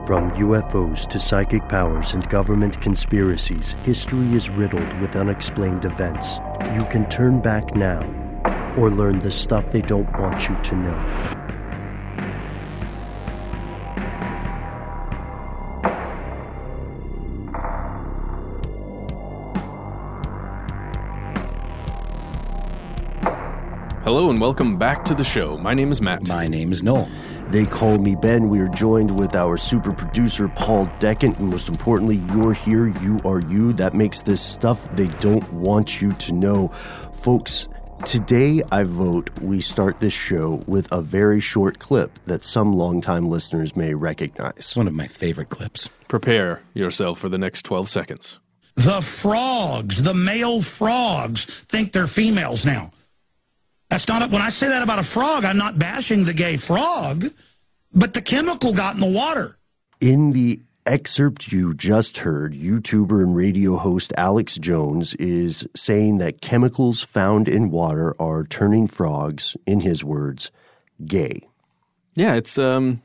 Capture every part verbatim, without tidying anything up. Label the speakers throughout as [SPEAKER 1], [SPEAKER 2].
[SPEAKER 1] From U F Os to psychic powers and government conspiracies, history is riddled with unexplained events. You can turn back now or learn the stuff they don't want you to know.
[SPEAKER 2] Hello and welcome back to the show. My name is Matt.
[SPEAKER 3] My name is Noel.
[SPEAKER 1] They call me Ben. We are joined with our super producer, Paul Deckant. And most importantly, you're here. You are you. That makes this stuff they don't want you to know. Folks, today I vote we start this show with a very short clip that some longtime listeners may recognize.
[SPEAKER 3] One of my favorite clips.
[SPEAKER 2] Prepare yourself for the next twelve seconds.
[SPEAKER 4] The frogs, the male frogs, think they're females now. That's not, a, when I say that about a frog, I'm not bashing the gay frog, but the chemical got in the water.
[SPEAKER 1] In the excerpt you just heard, YouTuber and radio host Alex Jones is saying that chemicals found in water are turning frogs, in his words, gay.
[SPEAKER 2] Yeah, it's um,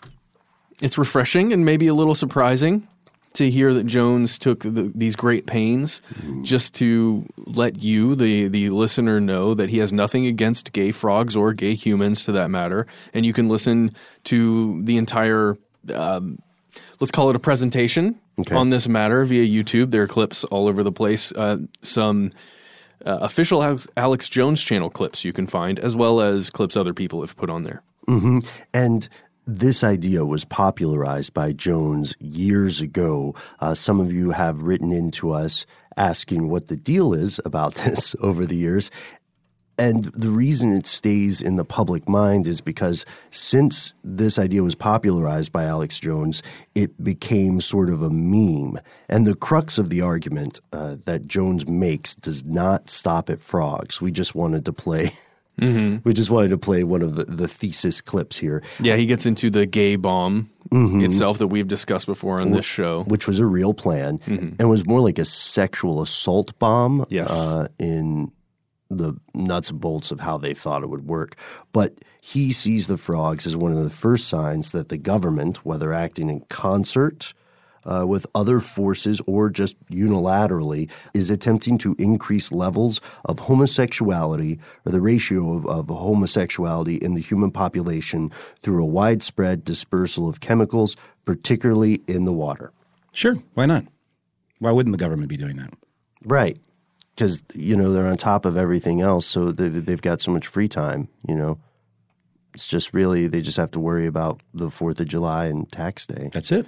[SPEAKER 2] it's refreshing and maybe a little surprising to hear that Jones took the, these great pains just to let you, the, the listener, know that he has nothing against gay frogs or gay humans, to that matter. And you can listen to the entire, um, let's call it a presentation okay. on this matter via YouTube. There are clips all over the place. Uh, some uh, official Alex, Alex Jones channel clips you can find, as well as clips other people have put on there.
[SPEAKER 1] Mm-hmm. And this idea was popularized by Jones years ago. Uh, some of you have written into us asking what the deal is about this over the years. And the reason it stays in the public mind is because since this idea was popularized by Alex Jones, it became sort of a meme. And the crux of the argument uh, that Jones makes does not stop at frogs. We just wanted to play Mm-hmm. We just wanted to play one of the, the thesis clips here.
[SPEAKER 2] Yeah, he gets into the gay bomb mm-hmm. itself that we've discussed before on this show.
[SPEAKER 1] Which was a real plan mm-hmm. and was more like a sexual assault bomb
[SPEAKER 2] yes.
[SPEAKER 1] uh, in the nuts and bolts of how they thought it would work. But he sees the frogs as one of the first signs that the government, whether acting in concert Uh, with other forces or just unilaterally, is attempting to increase levels of homosexuality or the ratio of, of homosexuality in the human population through a widespread dispersal of chemicals, particularly in the water.
[SPEAKER 3] Sure. Why not? Why wouldn't the government be doing that?
[SPEAKER 1] Right. Because, you know, they're on top of everything else, so they've, they've got so much free time, you know. It's just really, they just have to worry about the fourth of July and tax day.
[SPEAKER 3] That's it.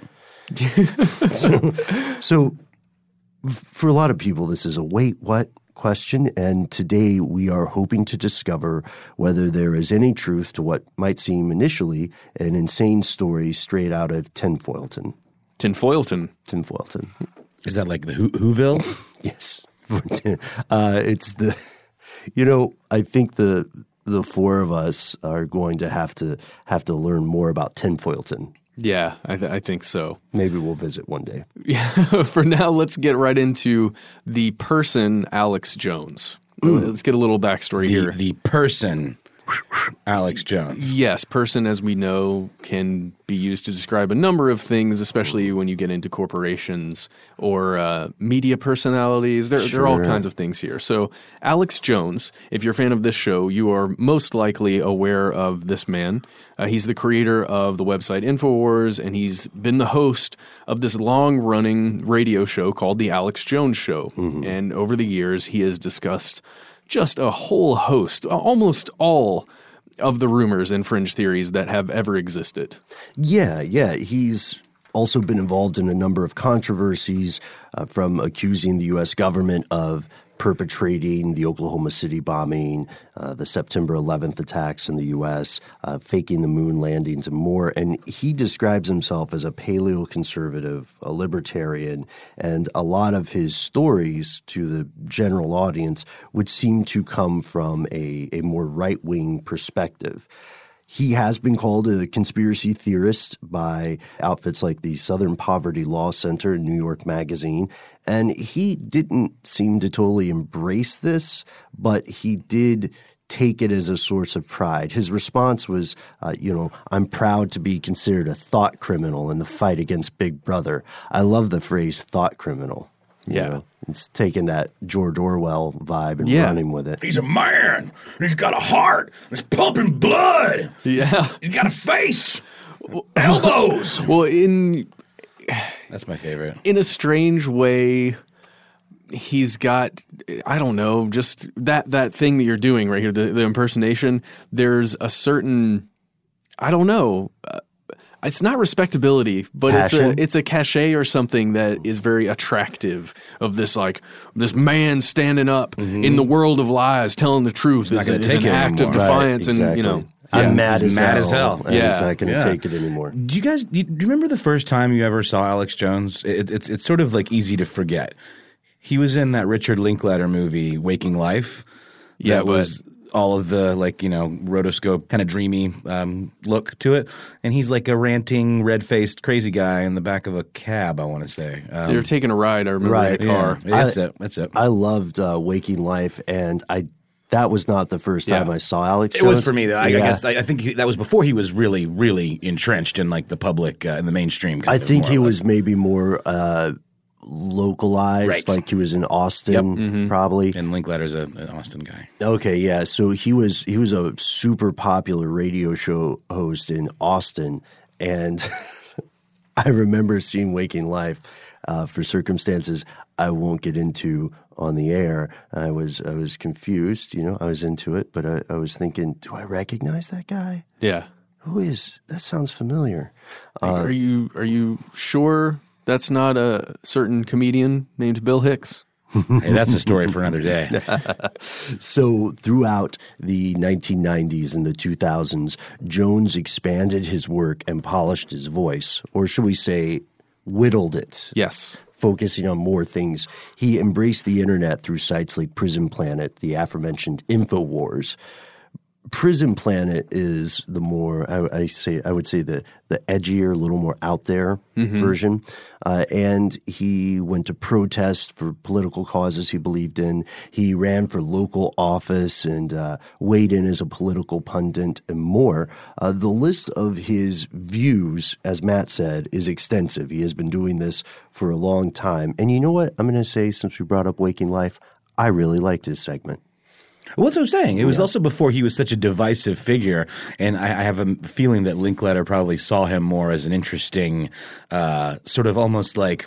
[SPEAKER 1] so, so for a lot of people, this is a wait, what question. And today we are hoping to discover whether there is any truth to what might seem initially an insane story straight out of Tinfoilton.
[SPEAKER 2] Tinfoilton.
[SPEAKER 1] Tinfoilton.
[SPEAKER 3] Is that like the Who- Whoville?
[SPEAKER 1] Yes. uh, it's the, you know, I think the the four of us are going to have to have to learn more about Tinfoilton.
[SPEAKER 2] Yeah, I, th- I think so.
[SPEAKER 1] Maybe we'll visit one day.
[SPEAKER 2] Yeah. For now, let's get right into the person Alex Jones. Mm. Let's get a little backstory
[SPEAKER 3] the,
[SPEAKER 2] here.
[SPEAKER 3] The person Alex Jones.
[SPEAKER 2] Yes, person, as we know, can be used to describe a number of things, especially when you get into corporations or uh, media personalities. There, sure. there are all kinds of things here. So Alex Jones, if you're a fan of this show, you are most likely aware of this man. Uh, he's the creator of the website InfoWars, and he's been the host of this long-running radio show called The Alex Jones Show. Mm-hmm. And over the years, he has discussed just a whole host, almost all of the rumors and fringe theories that have ever existed.
[SPEAKER 1] Yeah, yeah. He's also been involved in a number of controversies, uh, from accusing the U S government of perpetrating the Oklahoma City bombing, uh, the September eleventh attacks in the U S, uh, faking the moon landings, and more. And he describes himself as a paleoconservative, a libertarian, and a lot of his stories to the general audience would seem to come from a, a more right-wing perspective. He has been called a conspiracy theorist by outfits like the Southern Poverty Law Center in New York Magazine, and he didn't seem to totally embrace this, but he did take it as a source of pride. His response was, uh, you know, I'm proud to be considered a thought criminal in the fight against Big Brother. I love the phrase thought criminal. You
[SPEAKER 2] Yeah.
[SPEAKER 1] know, it's taking that George Orwell vibe and
[SPEAKER 2] Yeah.
[SPEAKER 1] running with it.
[SPEAKER 5] He's a man. And he's got a heart. He's pumping blood.
[SPEAKER 2] Yeah.
[SPEAKER 5] He's got a face. Elbows.
[SPEAKER 2] Well, in
[SPEAKER 3] That's my favorite.
[SPEAKER 2] in a strange way, he's got, I don't know, just that, that thing that you're doing right here, the, the impersonation, there's a certain, I don't know, uh, it's not respectability, but
[SPEAKER 1] Passion?
[SPEAKER 2] it's a it's a cachet or something that is very attractive of this, like, this man standing up
[SPEAKER 3] Mm-hmm.
[SPEAKER 2] in the world of lies, telling the truth
[SPEAKER 3] not
[SPEAKER 2] is,
[SPEAKER 3] gonna
[SPEAKER 2] is
[SPEAKER 3] take
[SPEAKER 2] an
[SPEAKER 3] it
[SPEAKER 2] act of
[SPEAKER 3] anymore.
[SPEAKER 2] defiance.
[SPEAKER 1] Right,
[SPEAKER 2] And, you know,
[SPEAKER 1] exactly. I'm
[SPEAKER 2] yeah.
[SPEAKER 1] mad,
[SPEAKER 3] He's
[SPEAKER 1] as,
[SPEAKER 3] mad
[SPEAKER 1] hell,
[SPEAKER 3] as hell.
[SPEAKER 1] and
[SPEAKER 2] Yeah.
[SPEAKER 1] he's not going to
[SPEAKER 3] Yeah.
[SPEAKER 1] take it anymore.
[SPEAKER 3] Do you guys do you, do you remember the first time you ever saw Alex Jones? It, it's it's sort of like easy to forget. He was in that Richard Linklater movie, Waking Life.
[SPEAKER 2] Yeah,
[SPEAKER 3] that was all of the, like, you know, rotoscope kind of dreamy um, look to it, and he's like a ranting, red-faced, crazy guy in the back of a cab. I want to say um,
[SPEAKER 2] They were taking a ride, I remember,
[SPEAKER 1] Right.
[SPEAKER 2] in a car.
[SPEAKER 3] Yeah, that's
[SPEAKER 1] I-
[SPEAKER 3] it. That's it.
[SPEAKER 1] I loved uh, Waking Life, and I that was not the first time
[SPEAKER 2] Yeah.
[SPEAKER 1] I saw Alex
[SPEAKER 3] It
[SPEAKER 1] Jones.
[SPEAKER 3] was for me. Though. I,
[SPEAKER 1] Yeah.
[SPEAKER 3] I guess I, I think he, that was before he was really, really entrenched in like the public, uh, in the mainstream. Kind
[SPEAKER 1] I
[SPEAKER 3] of,
[SPEAKER 1] think
[SPEAKER 3] more or
[SPEAKER 1] he
[SPEAKER 3] less.
[SPEAKER 1] was maybe more uh, localized,
[SPEAKER 3] Right.
[SPEAKER 1] like he was in Austin, probably.
[SPEAKER 3] And Linklater's a, an Austin guy.
[SPEAKER 1] Okay, yeah. So he was he was a super popular radio show host in Austin, and I remember seeing Waking Life uh, for circumstances I won't get into on the air. I was I was confused, you know. I was into it, but I, I was thinking, do I recognize that guy?
[SPEAKER 2] Yeah.
[SPEAKER 1] Who is that? Sounds familiar. Uh,
[SPEAKER 2] are you are you sure that's not a certain comedian named Bill Hicks?
[SPEAKER 3] Hey, that's a story for another day.
[SPEAKER 1] So throughout the nineteen nineties and the two thousands, Jones expanded his work and polished his voice, or should we say, whittled it.
[SPEAKER 2] Yes.
[SPEAKER 1] Focusing on more things. He embraced the internet through sites like Prison Planet, the aforementioned InfoWars. Prison Planet is the more I, I say I would say the the edgier, a little more out there
[SPEAKER 2] Mm-hmm.
[SPEAKER 1] version. Uh, and he went to protest for political causes he believed in. He ran for local office and uh, weighed in as a political pundit and more. Uh, the list of his views, as Matt said, is extensive. He has been doing this for a long time. And you know what? I'm going to say, since we brought up Waking Life, I really liked his segment.
[SPEAKER 3] Well, that's what I'm saying. It was also before he was such a divisive figure, and I, I have a feeling that Linklater probably saw him more as an interesting, uh, sort of almost like,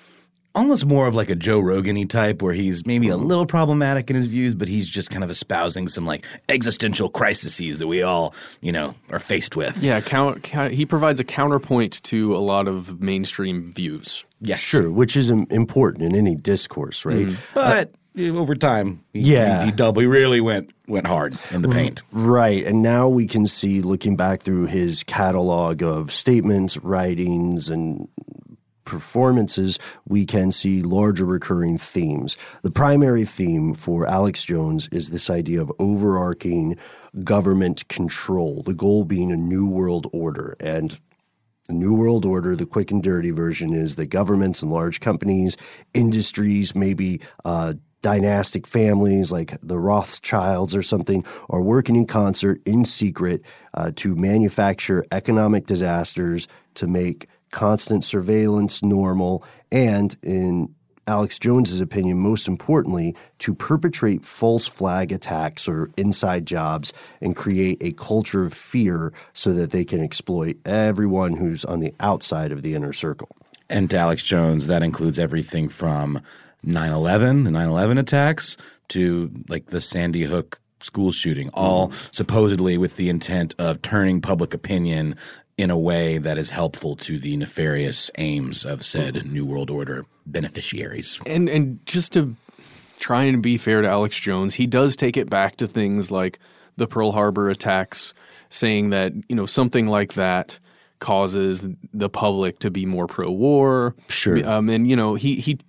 [SPEAKER 3] almost more of like a Joe Rogan-y type, where he's maybe a little problematic in his views, but he's just kind of espousing some like existential crises that we all, you know, are faced with.
[SPEAKER 2] Yeah, count, count, he provides a counterpoint to a lot of mainstream views.
[SPEAKER 3] Yes,
[SPEAKER 1] Sure, which is im- important in any discourse, right?
[SPEAKER 3] but uh, over time, he,
[SPEAKER 1] Yeah.
[SPEAKER 3] he, he double, he really went went hard in the paint.
[SPEAKER 1] Right. And now we can see, looking back through his catalog of statements, writings, and performances, we can see larger recurring themes. The primary theme for Alex Jones is this idea of overarching government control, the goal being a new world order. And the New World Order, the quick and dirty version, is that governments and large companies, industries, maybe uh, dynastic families like the Rothschilds or something, are working in concert in secret uh, to manufacture economic disasters, to make constant surveillance normal, and in Alex Jones's opinion, most importantly, to perpetrate false flag attacks or inside jobs and create a culture of fear so that they can exploit everyone who's on the outside of the inner circle.
[SPEAKER 3] And to Alex Jones, that includes everything from nine eleven, the nine eleven attacks, to like the Sandy Hook school shooting, all supposedly with the intent of turning public opinion in a way that is helpful to the nefarious aims of said New World Order beneficiaries.
[SPEAKER 2] And and just to try and be fair to Alex Jones, he does take it back to things like the Pearl Harbor attacks, saying that, you know, something like that causes the public to be more pro-war.
[SPEAKER 1] Sure.
[SPEAKER 2] Um, and, you know, he, he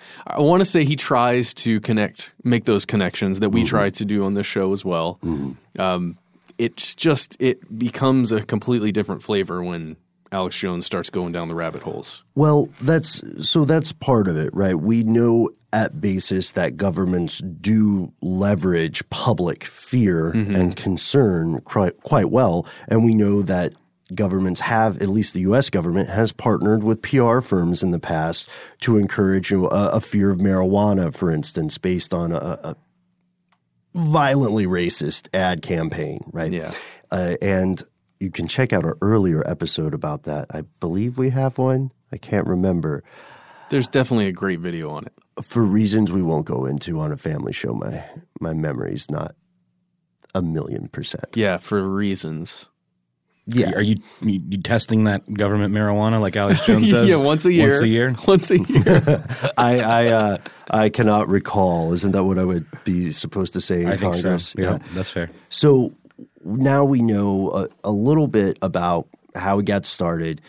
[SPEAKER 2] I want to say he tries to connect, make those connections that we mm-hmm. try to do on this show as well. Mm-hmm. Um, it's just, it becomes a completely different flavor when Alex Jones starts going down the rabbit holes.
[SPEAKER 1] Well, that's so that's part of it, right? We know at basis that governments do leverage public fear mm-hmm. and concern quite, quite well, and we know that governments have, at least the U S government, has partnered with P R firms in the past to encourage a, a fear of marijuana, for instance, based on a, a violently racist ad campaign, right?
[SPEAKER 2] Yeah.
[SPEAKER 1] Uh, and you can check out our earlier episode about that. I believe we have one. I can't remember.
[SPEAKER 2] There's definitely a great video on it.
[SPEAKER 1] For reasons we won't go into on a family show, my my memory's not a million percent.
[SPEAKER 2] Yeah, for reasons.
[SPEAKER 1] Yeah.
[SPEAKER 3] Are you, you you testing that government marijuana like Alex Jones does?
[SPEAKER 2] Yeah, once a year.
[SPEAKER 3] Once a year?
[SPEAKER 2] Once a year.
[SPEAKER 1] I I, uh, I cannot recall. Isn't that what I would be supposed to say in
[SPEAKER 3] I
[SPEAKER 1] Congress?
[SPEAKER 3] think so. Yeah, yeah, that's fair.
[SPEAKER 1] So now we know a, a little bit about how he got started.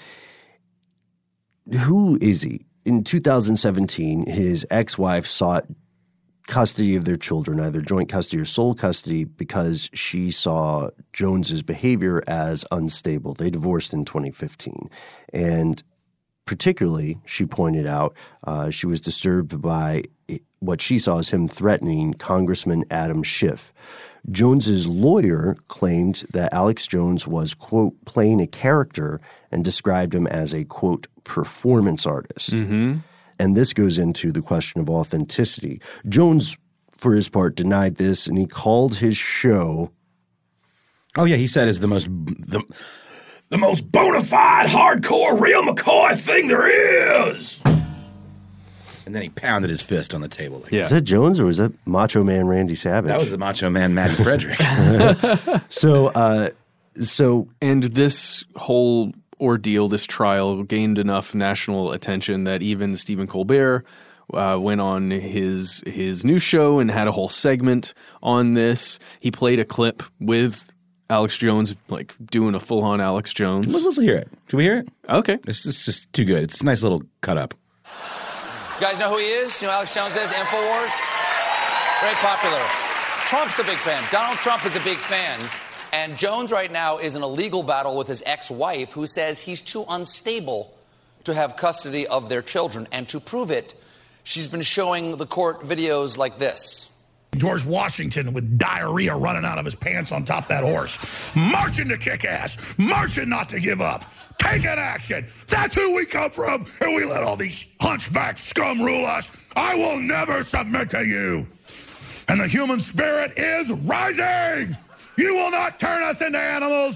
[SPEAKER 1] Who is he? In two thousand seventeen, his ex-wife sought custody of their children, either joint custody or sole custody, because she saw Jones's behavior as unstable. They divorced in twenty fifteen. And particularly, she pointed out, uh, she was disturbed by what she saw as him threatening Congressman Adam Schiff. Jones's lawyer claimed that Alex Jones was, quote, playing a character and described him as a, quote, performance artist.
[SPEAKER 2] Mm-hmm.
[SPEAKER 1] And this goes into the question of authenticity. Jones, for his part, denied this, and he called his show.
[SPEAKER 3] Oh yeah, he said it's the most the,
[SPEAKER 5] the most bona fide, hardcore, real McCoy thing there is.
[SPEAKER 3] And then he pounded his fist on the table. Like,
[SPEAKER 2] yeah.
[SPEAKER 1] Is that Jones or was that Macho Man Randy Savage?
[SPEAKER 3] That was the Macho Man Matty Frederick.
[SPEAKER 1] so, uh, so,
[SPEAKER 2] and this whole ordeal, this trial, gained enough national attention that even Stephen Colbert uh, went on his his news show and had a whole segment on this. He played a clip with Alex Jones, like doing a full on Alex Jones.
[SPEAKER 3] Let's, let's hear it. Should we hear it?
[SPEAKER 2] Okay,
[SPEAKER 3] it's, it's just too good. It's a nice little cut up.
[SPEAKER 6] You guys know who he is? You know who Alex Jones is? InfoWars? Very popular. Trump's a big fan. Donald Trump is a big fan. And Jones right now is in a legal battle with his ex-wife who says he's too unstable to have custody of their children. And to prove it, she's been showing the court videos like this.
[SPEAKER 4] George Washington with diarrhea running out of his pants on top of that horse. Marching to kick ass. Marching not to give up. Taking action. That's who we come from. And we let all these hunchback scum rule us. I will never submit to you. And the human spirit is rising. You will not turn us into animals.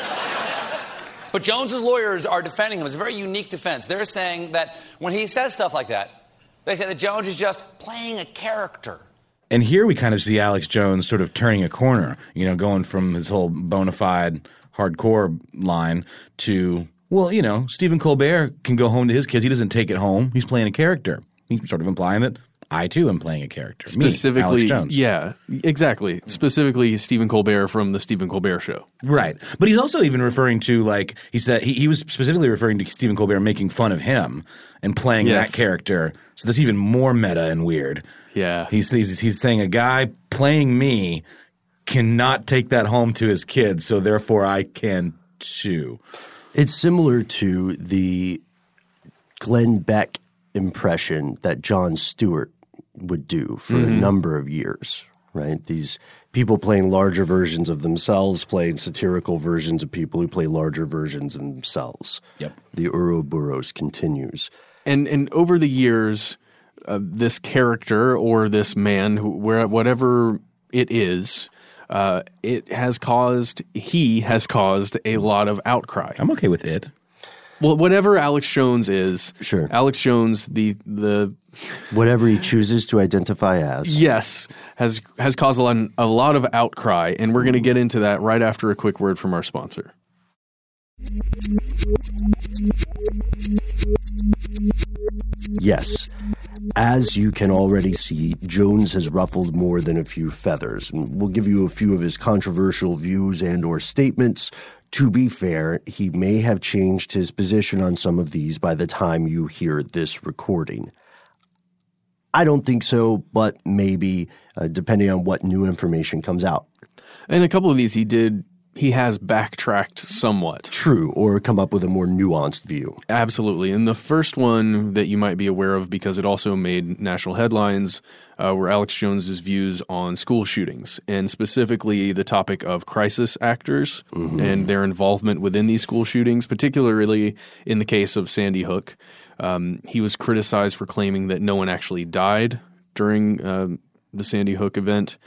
[SPEAKER 6] But Jones's lawyers are defending him. It's a very unique defense. They're saying that when he says stuff like that, they say that Jones is just playing a character.
[SPEAKER 3] And here we kind of see Alex Jones sort of turning a corner, you know, going from his whole bona fide hardcore line to, well, you know, Stephen Colbert can go home to his kids. He doesn't take it home. He's playing a character. He's sort of implying that I, too, am playing a character.
[SPEAKER 2] Specifically,
[SPEAKER 3] Me, Alex Jones.
[SPEAKER 2] Yeah, exactly. Specifically, Stephen Colbert from The Stephen Colbert Show.
[SPEAKER 3] Right. But he's also even referring to, like, he said, he, he was specifically referring to Stephen Colbert making fun of him and playing
[SPEAKER 2] yes.
[SPEAKER 3] that character. So that's even more meta and weird.
[SPEAKER 2] Yeah.
[SPEAKER 3] He's, he's, he's saying a guy playing me cannot take that home to his kids, so therefore I can too.
[SPEAKER 1] It's similar to the Glenn Beck impression that Jon Stewart would do for mm-hmm. a number of years, right? These people playing larger versions of themselves, playing satirical versions of people who play larger versions of themselves.
[SPEAKER 3] Yep.
[SPEAKER 1] The Ouroboros continues.
[SPEAKER 2] And and over the years, uh, this character or this man, who, where whatever it is, uh, it has caused, he has caused a lot of outcry.
[SPEAKER 3] I'm okay with it.
[SPEAKER 2] Well, whatever Alex Jones is,
[SPEAKER 1] sure.
[SPEAKER 2] Alex Jones, the the
[SPEAKER 1] whatever he chooses to identify as,
[SPEAKER 2] yes, has has caused a lot, a lot of outcry, and we're going to get into that right after a quick word from our sponsor.
[SPEAKER 1] Yes, as you can already see, Jones has ruffled more than a few feathers, and we'll give you a few of his controversial views and or statements. To be fair, he may have changed his position on some of these by the time you hear this recording. I don't think so, but maybe, uh, depending on what new information comes out.
[SPEAKER 2] And a couple of these he did he has backtracked somewhat.
[SPEAKER 1] True, or come up with a more nuanced view.
[SPEAKER 2] Absolutely. And the first one that you might be aware of, because it also made national headlines, uh, were Alex Jones's views on school shootings, and specifically the topic of crisis actors mm-hmm. and their involvement within these school shootings, particularly in the case of Sandy Hook. Um, he was criticized for claiming that no one actually died during uh, the Sandy Hook event,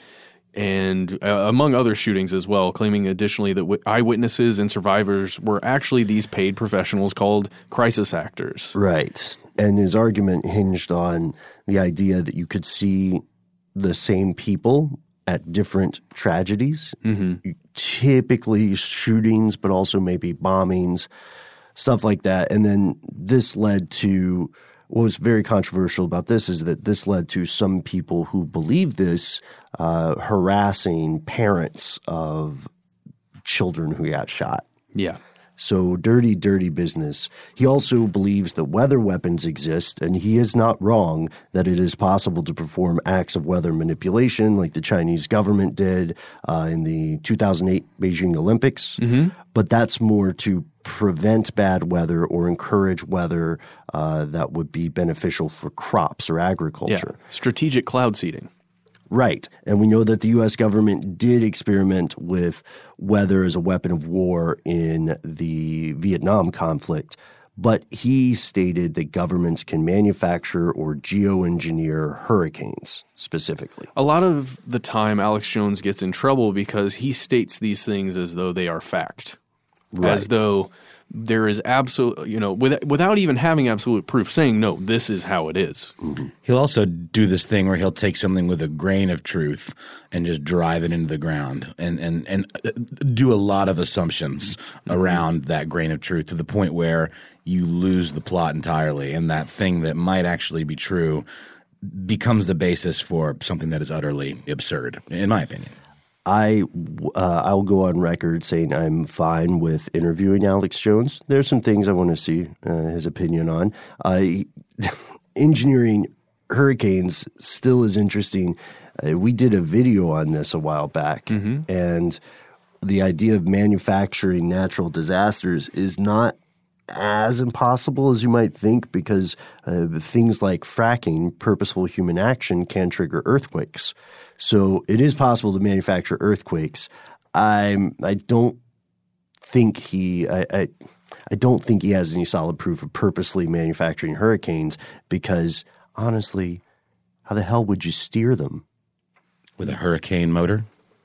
[SPEAKER 2] and uh, among other shootings as well, claiming additionally that w- eyewitnesses and survivors were actually these paid professionals called crisis actors.
[SPEAKER 1] Right. And his argument hinged on the idea that you could see the same people at different tragedies, mm-hmm. typically shootings, but also maybe bombings, stuff like that. And then this led to what was very controversial about this is that this led to some people who believe this uh, harassing parents of children who got shot.
[SPEAKER 2] Yeah.
[SPEAKER 1] So dirty, dirty business. He also believes that weather weapons exist, and he is not wrong that it is possible to perform acts of weather manipulation like the Chinese government did uh, in the two thousand eight Beijing Olympics. Mm-hmm. But that's more to prevent bad weather or encourage weather uh, that would be beneficial for crops or agriculture.
[SPEAKER 2] Yeah. Strategic cloud seeding.
[SPEAKER 1] Right. And we know that the U S government did experiment with weather as a weapon of war in the Vietnam conflict, but he stated that governments can manufacture or geoengineer hurricanes specifically.
[SPEAKER 2] A lot of the time, Alex Jones gets in trouble because he states these things as though they are fact. Right. As though there is absolute, you know, with, without even having absolute proof, saying, no, this is how it is.
[SPEAKER 3] Mm-hmm. He'll also do this thing where he'll take something with a grain of truth and just drive it into the ground and, and, and do a lot of assumptions mm-hmm. around that grain of truth to the point where you lose the plot entirely. And that thing that might actually be true becomes the basis for something that is utterly absurd, in my opinion.
[SPEAKER 1] I uh, I'll go on record saying I'm fine with interviewing Alex Jones. There's some things I want to see uh, his opinion on. Uh, engineering hurricanes still is interesting. Uh, we did a video on this a while back, mm-hmm. and the idea of manufacturing natural disasters is not as impossible as you might think because uh, things like fracking, purposeful human action, can trigger earthquakes. So it is possible to manufacture earthquakes. I'm I don't think he I, I I don't think he has any solid proof of purposely manufacturing hurricanes because honestly, how the hell would you steer them?
[SPEAKER 3] With a hurricane motor?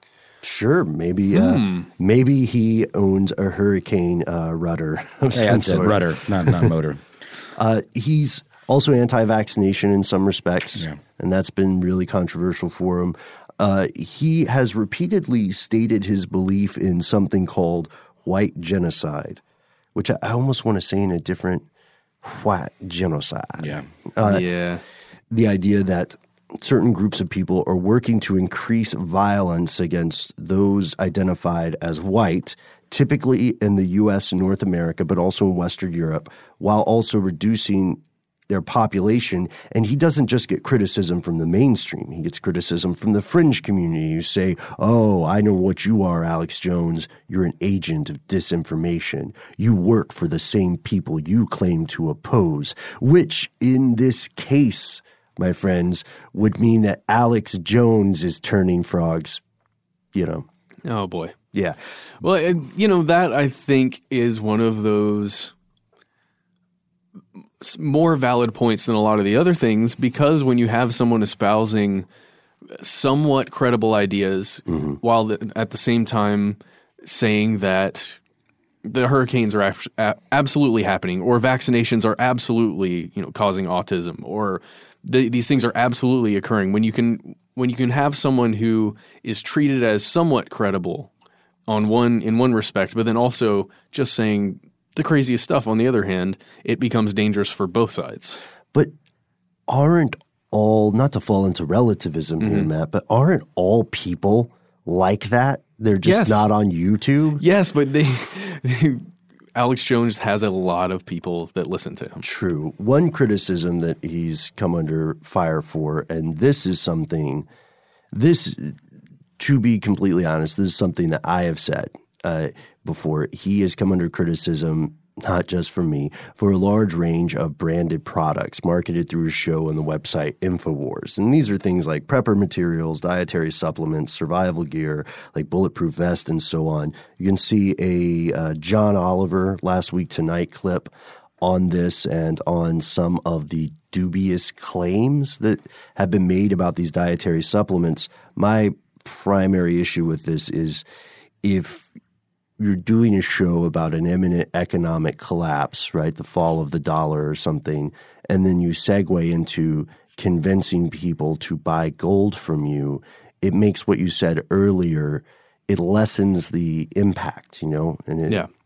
[SPEAKER 1] Sure, maybe hmm. uh, maybe he owns a hurricane uh, rudder of
[SPEAKER 3] hey,
[SPEAKER 1] some
[SPEAKER 3] I said
[SPEAKER 1] sort.
[SPEAKER 3] rudder, not not motor.
[SPEAKER 1] uh, he's also anti-vaccination in some respects, yeah. and that's been really controversial for him. Uh, he has repeatedly stated his belief in something called white genocide, which I almost want to say in a different white genocide.
[SPEAKER 3] Yeah.
[SPEAKER 2] Uh, yeah.
[SPEAKER 1] The idea that certain groups of people are working to increase violence against those identified as white, typically in the U S and North America, but also in Western Europe, while also reducing their population. And he doesn't just get criticism from the mainstream. He gets criticism from the fringe community who say, oh, I know what you are, Alex Jones. You're an agent of disinformation. You work for the same people you claim to oppose, which in this case, my friends, would mean that Alex Jones is turning frogs, you know.
[SPEAKER 2] Oh, boy.
[SPEAKER 1] Yeah.
[SPEAKER 2] Well, you know, that I think is one of those more valid points than a lot of the other things, because when you have someone espousing somewhat credible ideas mm-hmm. while the, at the same time saying that the hurricanes are ab- absolutely happening, or vaccinations are absolutely, you know, causing autism, or the, these things are absolutely occurring, when you can when you can have someone who is treated as somewhat credible on one in one respect, but then also just saying the craziest stuff on the other hand, it becomes dangerous for both sides.
[SPEAKER 1] But aren't all, not to fall into relativism mm-hmm. here, Matt, but aren't all people like that? They're just
[SPEAKER 2] yes.
[SPEAKER 1] not on YouTube?
[SPEAKER 2] Yes, but they, they Alex Jones has a lot of people that listen to him.
[SPEAKER 1] True. One criticism that he's come under fire for, and this is something, this, to be completely honest, this is something that I have said. uh, before. He has come under criticism, not just from me, for a large range of branded products marketed through his show on the website InfoWars. And these are things like prepper materials, dietary supplements, survival gear, like bulletproof vest, and so on. You can see a uh, John Oliver Last Week Tonight clip on this and on some of the dubious claims that have been made about these dietary supplements. My primary issue with this is if you're doing a show about an imminent economic collapse, right, the fall of the dollar or something, and then you segue into convincing people to buy gold from you, it makes what you said earlier, it lessens the impact, you know? And it,
[SPEAKER 2] yeah.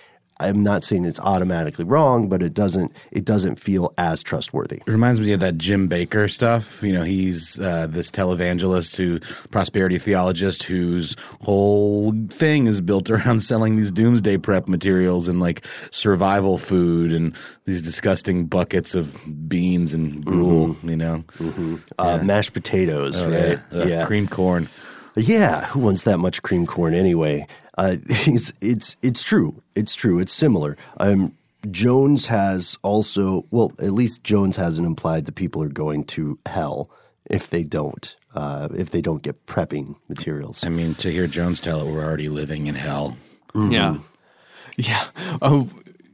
[SPEAKER 1] I'm not saying it's automatically wrong, but it doesn't it doesn't feel as trustworthy.
[SPEAKER 3] It reminds me of that Jim Baker stuff. You know, he's uh, this televangelist, who prosperity theologist, whose whole thing is built around selling these doomsday prep materials and like survival food and these disgusting buckets of beans and gruel. Mm-hmm. You know,
[SPEAKER 1] mm-hmm. uh, yeah. mashed potatoes, oh, right?
[SPEAKER 3] Yeah. Uh,
[SPEAKER 1] yeah,
[SPEAKER 3] creamed corn.
[SPEAKER 1] Yeah, who wants that much cream corn anyway? Uh, it's it's it's true. It's true. It's similar. Um, Jones has also, well, at least Jones hasn't implied that people are going to hell if they don't, uh, if they don't get prepping materials.
[SPEAKER 3] I mean, to hear Jones tell it, we're already living in hell.
[SPEAKER 2] Mm-hmm. Yeah, yeah. Oh,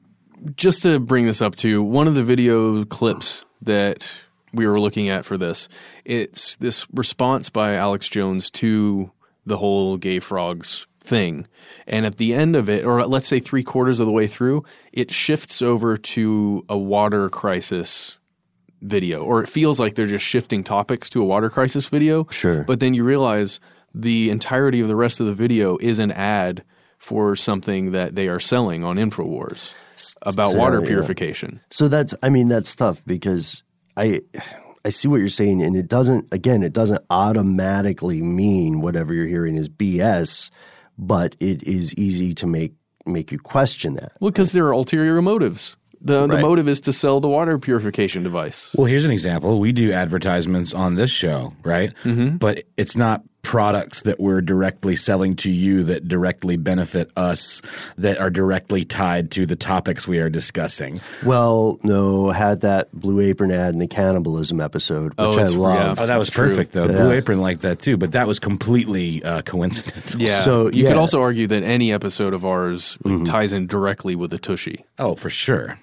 [SPEAKER 2] just to bring this up too, one of the video clips that we were looking at for this, it's this response by Alex Jones to the whole gay frogs thing. And at the end of it, or let's say three quarters of the way through, it shifts over to a water crisis video, or it feels like they're just shifting topics to a water crisis video.
[SPEAKER 1] Sure.
[SPEAKER 2] But then you realize the entirety of the rest of the video is an ad for something that they are selling on InfoWars about
[SPEAKER 1] so,
[SPEAKER 2] water
[SPEAKER 1] yeah.
[SPEAKER 2] purification.
[SPEAKER 1] So that's, I mean, that's tough because I I see what you're saying, and it doesn't, again, it doesn't automatically mean whatever you're hearing is B S, but it is easy to make make you question that.
[SPEAKER 2] Well, because there are ulterior motives. The,
[SPEAKER 1] right.
[SPEAKER 2] the motive is to sell the water purification device.
[SPEAKER 3] Well, here's an example. We do advertisements on this show, right?
[SPEAKER 2] Mm-hmm.
[SPEAKER 3] But it's not products that we're directly selling to you that directly benefit us, that are directly tied to the topics we are discussing.
[SPEAKER 1] Well, no, had that Blue Apron ad in the cannibalism episode, which
[SPEAKER 2] oh,
[SPEAKER 1] I love.
[SPEAKER 3] Yeah, oh, that was perfect,
[SPEAKER 2] true.
[SPEAKER 3] though.
[SPEAKER 1] Yeah.
[SPEAKER 3] Blue Apron liked that, too, but that was completely uh, coincidental.
[SPEAKER 2] Yeah.
[SPEAKER 1] So,
[SPEAKER 2] you
[SPEAKER 1] yeah.
[SPEAKER 2] could also argue that any episode of ours
[SPEAKER 1] Mm-hmm.
[SPEAKER 2] ties in directly with the Tushy.
[SPEAKER 3] Oh, for sure.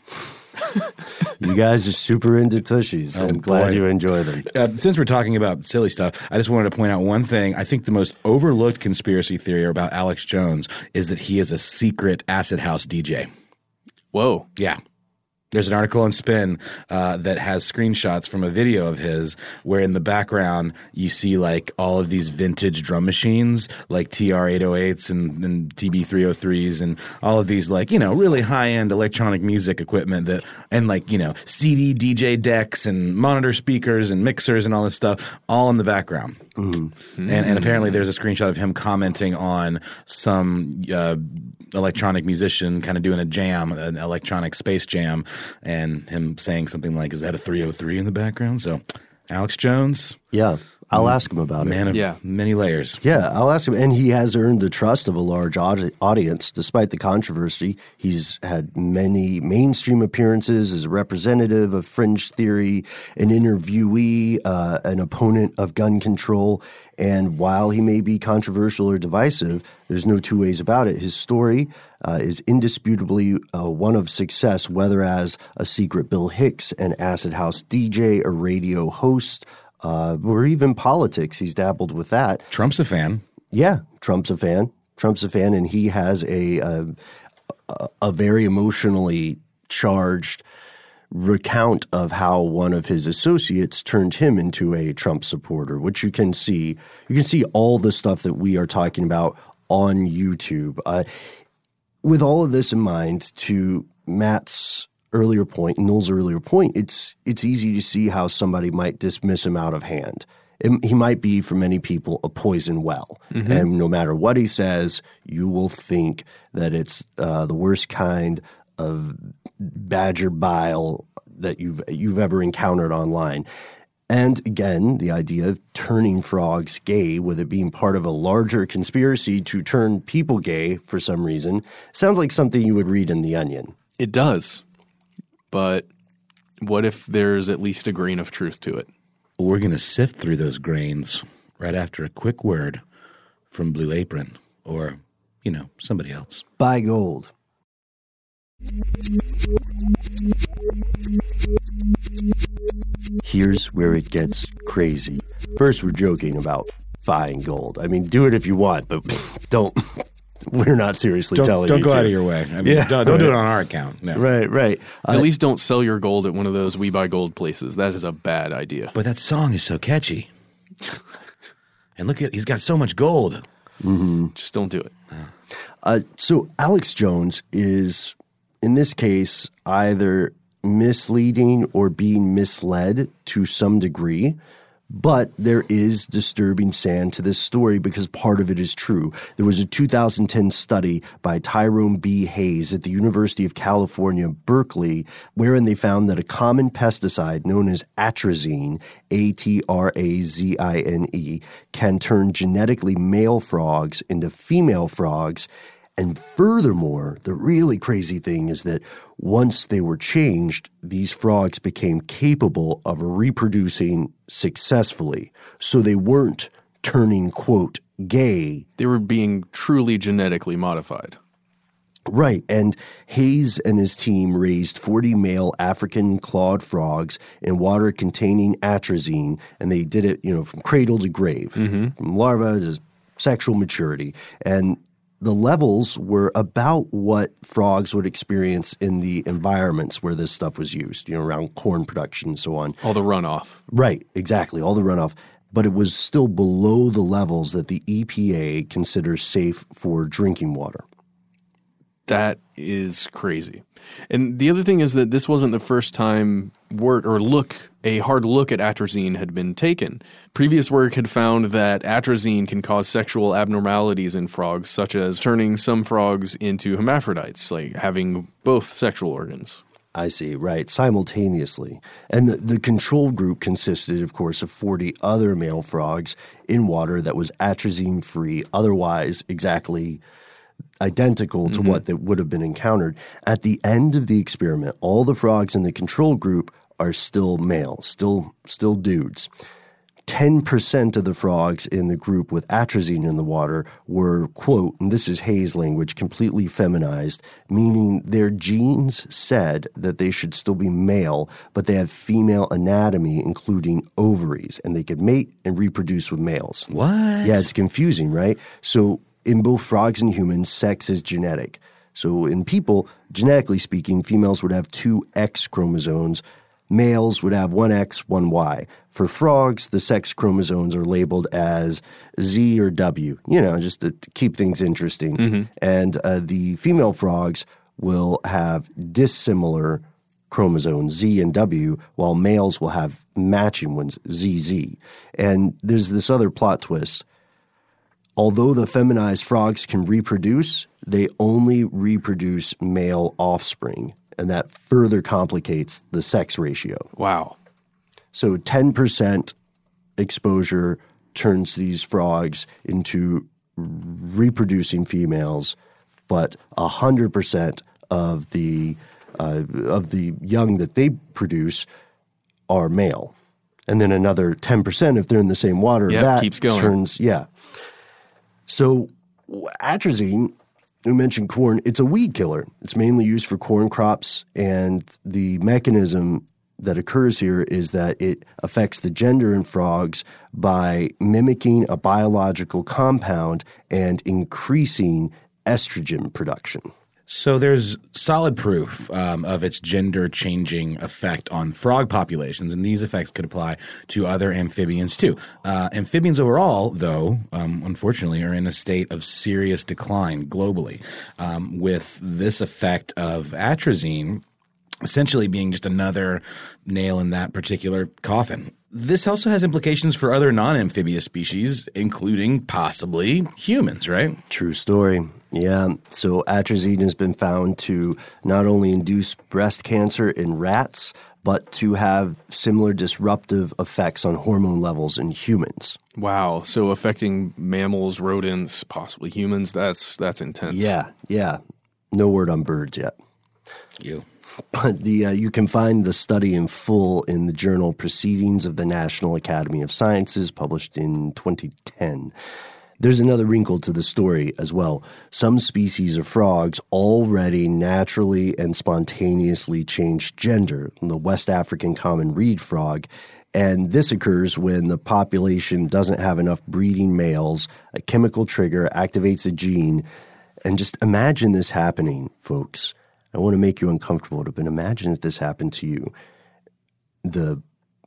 [SPEAKER 1] You guys are super into Tushies.
[SPEAKER 3] Oh,
[SPEAKER 1] I'm glad
[SPEAKER 3] boy.
[SPEAKER 1] you enjoy them.
[SPEAKER 3] Uh, since we're talking about silly stuff, I just wanted to point out one thing. I think the most overlooked conspiracy theory about Alex Jones is that he is a secret acid house D J.
[SPEAKER 2] Whoa.
[SPEAKER 3] Yeah. There's an article on Spin uh, that has screenshots from a video of his where in the background you see like all of these vintage drum machines like T R eight oh eights and, and T B three oh threes and all of these like, you know, really high-end electronic music equipment that and like, you know, C D D J decks and monitor speakers and mixers and all this stuff all in the background. Mm-hmm. And, and apparently there's a screenshot of him commenting on some uh, electronic musician kind of doing a jam, an electronic space jam, and him saying something like, is that a three oh three in the background? So Alex Jones.
[SPEAKER 1] Yeah, I'll ask him about
[SPEAKER 3] Man
[SPEAKER 1] it.
[SPEAKER 3] of
[SPEAKER 2] Yeah.
[SPEAKER 3] many layers.
[SPEAKER 1] Yeah, I'll ask him. And he has earned the trust of a large audi- audience. Despite the controversy, he's had many mainstream appearances as a representative of fringe theory, an interviewee, uh, an opponent of gun control. And while he may be controversial or divisive, there's no two ways about it. His story uh, is indisputably uh, one of success, whether as a secret Bill Hicks, an acid house D J, a radio host, Uh, or even politics. He's dabbled with that.
[SPEAKER 3] Trump's a fan.
[SPEAKER 1] Yeah, Trump's a fan. Trump's a fan, and he has a a, a very emotionally charged recount of how one of his associates turned him into a Trump supporter, which you can see. You can see all the stuff that we are talking about on YouTube. Uh, with all of this in mind, to Matt's earlier point, Noel's earlier point, it's it's easy to see how somebody might dismiss him out of hand. It, he might be, for many people, a poison well. Mm-hmm. And no matter what he says, you will think that it's uh, the worst kind of badger bile that you've you've ever encountered online. And again, the idea of turning frogs gay, with it being part of a larger conspiracy to turn people gay for some reason, sounds like something you would read in The Onion.
[SPEAKER 2] It does. But what if there's at least a grain of truth to it?
[SPEAKER 3] We're going to sift through those grains right after a quick word from Blue Apron or, you know, somebody else.
[SPEAKER 1] Buy gold. Here's where it gets crazy. First, we're joking about buying gold. I mean, do it if you want, but don't. We're not seriously
[SPEAKER 3] don't,
[SPEAKER 1] telling
[SPEAKER 3] don't
[SPEAKER 1] you
[SPEAKER 3] Don't go
[SPEAKER 1] to.
[SPEAKER 3] out of your way. I mean,
[SPEAKER 1] yeah,
[SPEAKER 3] don't, don't
[SPEAKER 1] right.
[SPEAKER 3] do it on our account. No.
[SPEAKER 1] Right, right.
[SPEAKER 2] At
[SPEAKER 1] Uh,
[SPEAKER 2] least don't sell your gold at one of those We Buy Gold places. That is a bad idea.
[SPEAKER 3] But that song is so catchy. And look at, he's got so much gold.
[SPEAKER 1] Mm-hmm.
[SPEAKER 2] Just don't do it.
[SPEAKER 1] Uh, so Alex Jones is, in this case, either misleading or being misled to some degree. But there is disturbing sand to this story because part of it is true. There was a two thousand ten study by Tyrone B. Hayes at the University of California, Berkeley, wherein they found that a common pesticide known as atrazine, A T R A Z I N E, can turn genetically male frogs into female frogs. And furthermore, the really crazy thing is that once they were changed, these frogs became capable of reproducing successfully. So they weren't turning, quote, gay.
[SPEAKER 2] They were being truly genetically modified.
[SPEAKER 1] Right. And Hayes and his team raised forty male African clawed frogs in water containing atrazine, and they did it, you know, from cradle to grave, mm-hmm. from larva to sexual maturity. And the levels were about what frogs would experience in the environments where this stuff was used, you know, around corn production and so on.
[SPEAKER 2] All the runoff.
[SPEAKER 1] Right, exactly, all the runoff. But it was still below the levels that the E P A considers safe for drinking water.
[SPEAKER 2] That is crazy. And the other thing is that this wasn't the first time work or look, a hard look at atrazine had been taken. Previous work had found that atrazine can cause sexual abnormalities in frogs, such as turning some frogs into hermaphrodites, like having both sexual organs.
[SPEAKER 1] I see, right, simultaneously. And the, the control group consisted, of course, of forty other male frogs in water that was atrazine-free, otherwise exactly identical to mm-hmm. what that would have been encountered. At the end of the experiment, all the frogs in the control group are still male, still still dudes. ten percent of the frogs in the group with atrazine in the water were, quote, and this is Hayes language, completely feminized, meaning their genes said that they should still be male, but they have female anatomy, including ovaries, and they could mate and reproduce with males.
[SPEAKER 3] What?
[SPEAKER 1] Yeah, it's confusing, right? So in both frogs and humans, sex is genetic. So in people, genetically speaking, females would have two X chromosomes. Males would have one X, one Y. For frogs, the sex chromosomes are labeled as Z or W, you know, just to keep things interesting. Mm-hmm. And uh, the female frogs will have dissimilar chromosomes, Z and W, while males will have matching ones, Z Z. And there's this other plot twist. Although the feminized frogs can reproduce, they only reproduce male offspring, and that further complicates the sex ratio.
[SPEAKER 2] Wow.
[SPEAKER 1] So ten percent exposure turns these frogs into reproducing females, but one hundred percent of the uh, of the young that they produce are male. And then another ten percent, if they're in the same water,
[SPEAKER 2] yep,
[SPEAKER 1] that
[SPEAKER 2] keeps going.
[SPEAKER 1] turns, yeah. So atrazine, we mentioned corn, it's a weed killer. It's mainly used for corn crops, and the mechanism that occurs here is that it affects the gender in frogs by mimicking a biological compound and increasing estrogen production.
[SPEAKER 3] So there's solid proof um, of its gender-changing effect on frog populations, and these effects could apply to other amphibians too. Uh, amphibians overall, though, um, unfortunately, are in a state of serious decline globally, um, with this effect of atrazine essentially being just another nail in that particular coffin. This also has implications for other non-amphibious species, including possibly humans, right?
[SPEAKER 1] True story. Yeah. So atrazine has been found to not only induce breast cancer in rats, but to have similar disruptive effects on hormone levels in humans.
[SPEAKER 2] Wow. So affecting mammals, rodents, possibly humans, that's that's intense.
[SPEAKER 1] Yeah, yeah. No word on birds yet.
[SPEAKER 3] You.
[SPEAKER 1] But the uh, you can find the study in full in the journal Proceedings of the National Academy of Sciences, published in twenty ten. There's another wrinkle to the story as well. Some species of frogs already naturally and spontaneously change gender. The West African common reed frog. And this occurs when the population doesn't have enough breeding males. A chemical trigger activates a gene. And just imagine this happening, folks. I want to make you uncomfortable, but imagine if this happened to you. The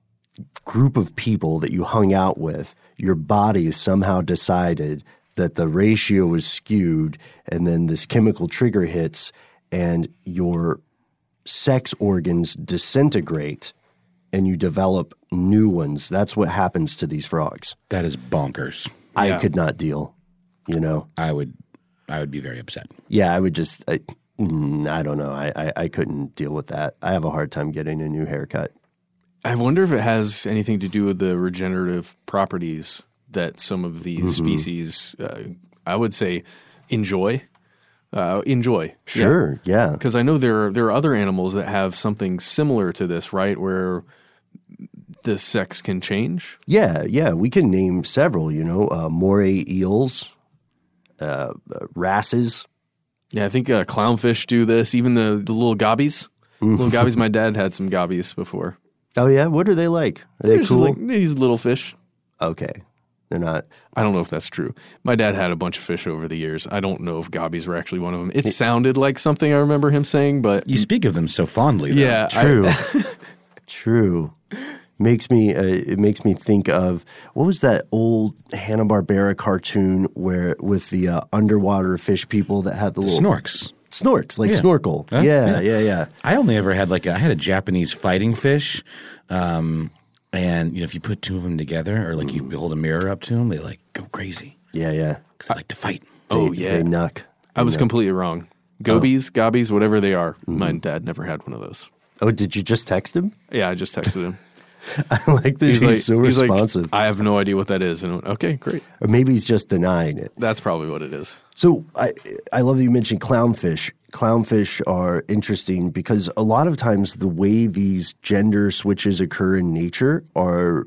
[SPEAKER 1] group of people that you hung out with, your body somehow decided that the ratio was skewed, and then this chemical trigger hits, and your sex organs disintegrate, and you develop new ones. That's what happens to these frogs.
[SPEAKER 3] That is bonkers.
[SPEAKER 1] I
[SPEAKER 2] Yeah.
[SPEAKER 1] could not deal, you know?
[SPEAKER 3] I would, I would be very upset.
[SPEAKER 1] Yeah, I would just, I, mm, I don't know. I, I, I couldn't deal with that. I have a hard time getting a new haircut.
[SPEAKER 2] I wonder if it has anything to do with the regenerative properties that some of these
[SPEAKER 1] Mm-hmm.
[SPEAKER 2] species, uh, I would say, enjoy. Uh, enjoy.
[SPEAKER 1] Sure, yeah.
[SPEAKER 2] Because I know there are, there are other animals that have something similar to this, right? Where the sex can change.
[SPEAKER 1] Yeah, yeah. We can name several, you know, uh, moray eels, uh, uh, wrasses.
[SPEAKER 2] Yeah, I think uh, clownfish do this. Even the, the little gobbies. Little gobbies. My dad had some gobbies before.
[SPEAKER 1] Oh, yeah? What are they like? Are
[SPEAKER 2] They're
[SPEAKER 1] they
[SPEAKER 2] just
[SPEAKER 1] cool?
[SPEAKER 2] like these little fish.
[SPEAKER 1] Okay. They're not.
[SPEAKER 2] I don't know if that's true. My dad had a bunch of fish over the years. I don't know if gobbies were actually one of them. It sounded like something I remember him saying, but
[SPEAKER 3] You speak of them so fondly, though.
[SPEAKER 2] yeah, I-
[SPEAKER 1] True. True. Makes me, uh, it makes me think of, what was that old Hanna-Barbera cartoon where with the uh, underwater fish people that had the little
[SPEAKER 3] Snorks.
[SPEAKER 1] Snorks, like
[SPEAKER 3] Yeah.
[SPEAKER 1] snorkel.
[SPEAKER 3] Huh?
[SPEAKER 1] Yeah,
[SPEAKER 3] Yeah.
[SPEAKER 1] yeah, yeah.
[SPEAKER 3] I only ever had like a, I had a Japanese fighting fish, um, and you know if you put two of them together or like you hold a mirror up to them, they like go crazy
[SPEAKER 1] Yeah, yeah.
[SPEAKER 3] because they like to fight.
[SPEAKER 2] Oh,
[SPEAKER 1] They-
[SPEAKER 2] yeah.
[SPEAKER 1] They knuck.
[SPEAKER 2] I was completely wrong. Gobies, gobbies, whatever they are.
[SPEAKER 1] Mm-hmm.
[SPEAKER 2] My dad never had one of those.
[SPEAKER 1] Oh, did you just text him?
[SPEAKER 2] Yeah, I just texted him.
[SPEAKER 1] I like that he's,
[SPEAKER 2] like,
[SPEAKER 1] so
[SPEAKER 2] he's like,
[SPEAKER 1] responsive.
[SPEAKER 2] I have no idea what that is. And I went, okay, great.
[SPEAKER 1] Or maybe he's just denying it.
[SPEAKER 2] That's probably what it is.
[SPEAKER 1] So I I love that you mentioned clownfish. Clownfish are interesting because a lot of times the way these gender switches occur in nature are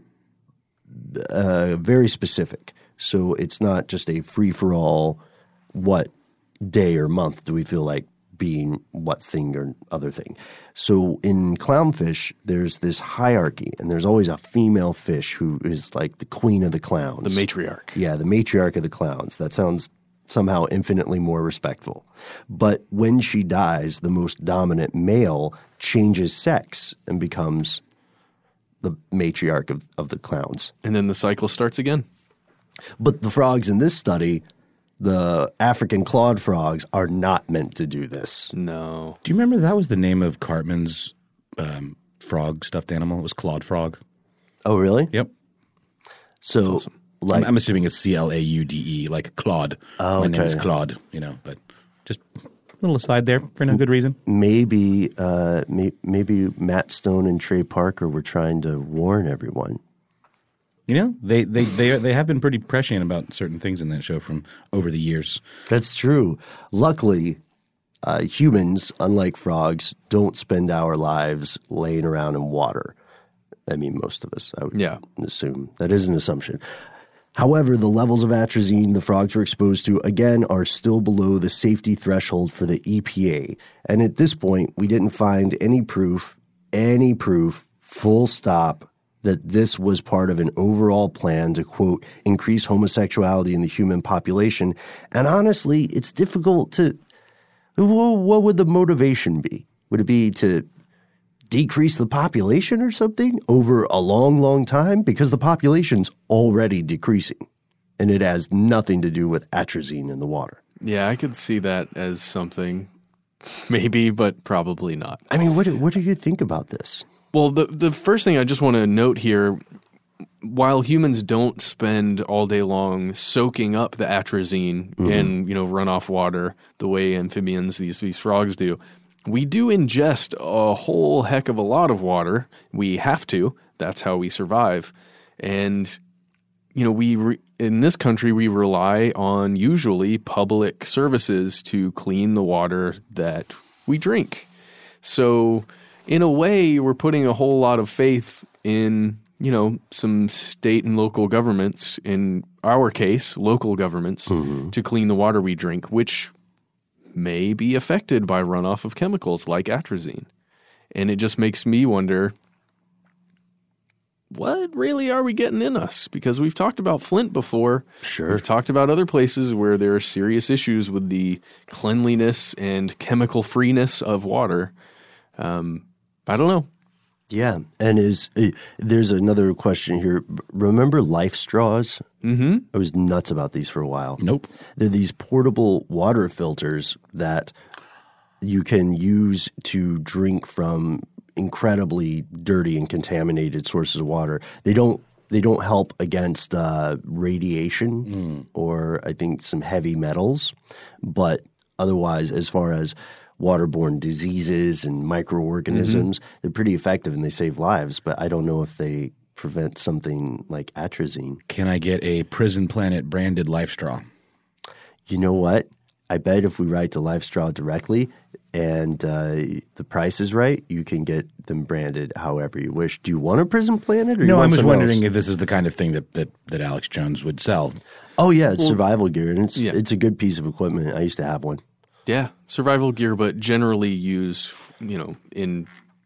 [SPEAKER 1] uh, very specific. So it's not just a free-for-all, what day or month do we feel like being what thing or other thing. So in clownfish, there's this hierarchy, and there's always a female fish who is like the queen of the clowns.
[SPEAKER 2] The matriarch.
[SPEAKER 1] Yeah, the matriarch of the clowns. That sounds somehow infinitely more respectful. But when she dies, the most dominant male changes sex and becomes the matriarch of, of the clowns.
[SPEAKER 2] And then the cycle starts again.
[SPEAKER 1] But the frogs in this study, the African clawed frogs, are not meant to do this.
[SPEAKER 2] No.
[SPEAKER 3] Do you remember that was the name of Cartman's um, frog stuffed animal? It was Claude Frog.
[SPEAKER 1] Oh, really?
[SPEAKER 3] Yep.
[SPEAKER 1] So, like,
[SPEAKER 3] I'm, I'm assuming it's C L A U D E, like Claude.
[SPEAKER 1] Oh,
[SPEAKER 3] My name
[SPEAKER 1] okay.
[SPEAKER 3] is Claude, you know, but just a little aside there for no good reason.
[SPEAKER 1] maybe, uh, may, maybe Matt Stone and Trey Parker were trying to warn everyone.
[SPEAKER 3] You know, they they they they have been pretty prescient about certain things in that show from over the years.
[SPEAKER 1] That's true. Luckily, uh, humans, unlike frogs, don't spend our lives laying around in water. I mean, most of us, I would
[SPEAKER 2] Yeah.
[SPEAKER 1] assume. That is an assumption. However, the levels of atrazine the frogs were exposed to, again, are still below the safety threshold for the E P A. And at this point, we didn't find any proof, any proof, full stop, that this was part of an overall plan to, quote, increase homosexuality in the human population. And honestly, it's difficult to – what would the motivation be? Would it be to decrease the population or something over a long, long time? Because the population's already decreasing, and it has nothing to do with atrazine in the water.
[SPEAKER 2] Yeah, I could see that as something. Maybe, but probably not.
[SPEAKER 1] I mean, what do, what do you think about this?
[SPEAKER 2] Well, the the first thing I just want to note here, while humans don't spend all day long soaking up the atrazine
[SPEAKER 1] Mm-hmm.
[SPEAKER 2] in, you know, runoff water the way amphibians, these these frogs do, we do ingest a whole heck of a lot of water. We have to. That's how we survive. And, you know, we re- in this country, we rely on usually public services to clean the water that we drink. So in a way, we're putting a whole lot of faith in, you know, some state and local governments, in our case, local governments, mm-hmm. to clean the water we drink, which may be affected by runoff of chemicals like atrazine. And it just makes me wonder, what really are we getting in us? Because we've talked about Flint before.
[SPEAKER 1] Sure.
[SPEAKER 2] We've talked about other places where there are serious issues with the cleanliness and chemical freeness of water. Um, I don't know.
[SPEAKER 1] Yeah. And is uh, there's another question here. Remember Life Straws?
[SPEAKER 2] Mm-hmm.
[SPEAKER 1] I was nuts about these for a while.
[SPEAKER 3] Nope.
[SPEAKER 1] They're these portable water filters that you can use to drink from incredibly dirty and contaminated sources of water. They don't they don't help against uh, radiation mm. or I think some heavy metals, but otherwise, as far as waterborne diseases and microorganisms, mm-hmm. they're pretty effective and they save lives. But I don't know if they prevent something like atrazine.
[SPEAKER 3] Can I get a Prison Planet branded Life Straw?
[SPEAKER 1] You know what? I bet if we write to Life Straw directly and uh, the price is right, you can get them branded however you wish. Do you want a Prison Planet? Or
[SPEAKER 3] no,
[SPEAKER 1] you
[SPEAKER 3] I
[SPEAKER 1] want
[SPEAKER 3] was wondering
[SPEAKER 1] else?
[SPEAKER 3] if this is the kind of thing that, that, that Alex Jones would sell.
[SPEAKER 1] Oh, yeah, it's well, survival gear, and it's
[SPEAKER 2] yeah.
[SPEAKER 1] it's a good piece of equipment. I used to have one.
[SPEAKER 2] Yeah, survival gear, but generally used, you know, in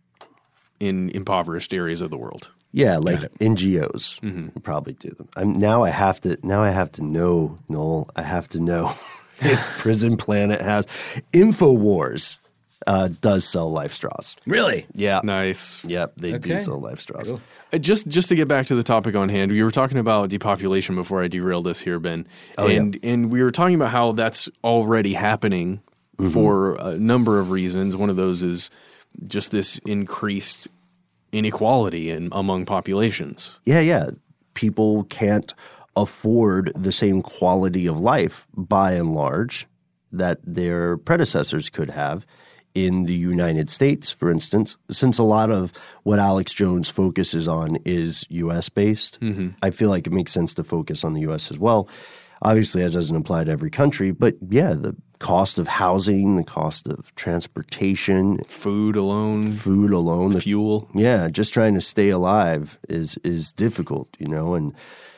[SPEAKER 2] in impoverished areas of the world.
[SPEAKER 1] Yeah, like N G Os
[SPEAKER 2] mm-hmm.
[SPEAKER 1] probably do them. I'm, now I have to. Now I have to know, Noel. I have to know if Prison Planet has InfoWars uh, does sell Life Straws.
[SPEAKER 3] Really?
[SPEAKER 1] Yeah.
[SPEAKER 2] Nice.
[SPEAKER 1] Yep, they
[SPEAKER 3] Okay.
[SPEAKER 1] do sell Life Straws.
[SPEAKER 3] Cool.
[SPEAKER 2] Uh, Just just to get back to the topic on hand, we were talking about depopulation before I derailed us here, Ben.
[SPEAKER 1] Oh,
[SPEAKER 2] and
[SPEAKER 1] yeah.
[SPEAKER 2] and we were talking about how that's already happening mm-hmm. for a number of reasons. One of those is just this increased inequality in among populations.
[SPEAKER 1] Yeah, yeah. People can't afford the same quality of life, by and large, that their predecessors could have in the United States, for instance. Since a lot of what Alex Jones focuses on is U S-based, mm-hmm. I feel like it makes sense to focus on the U S as well. Obviously, that doesn't apply to every country, but yeah, the cost of housing, the cost of transportation,
[SPEAKER 2] Food alone,
[SPEAKER 1] food alone, the
[SPEAKER 2] fuel.
[SPEAKER 1] yeah, just trying to stay alive is is difficult, you know, and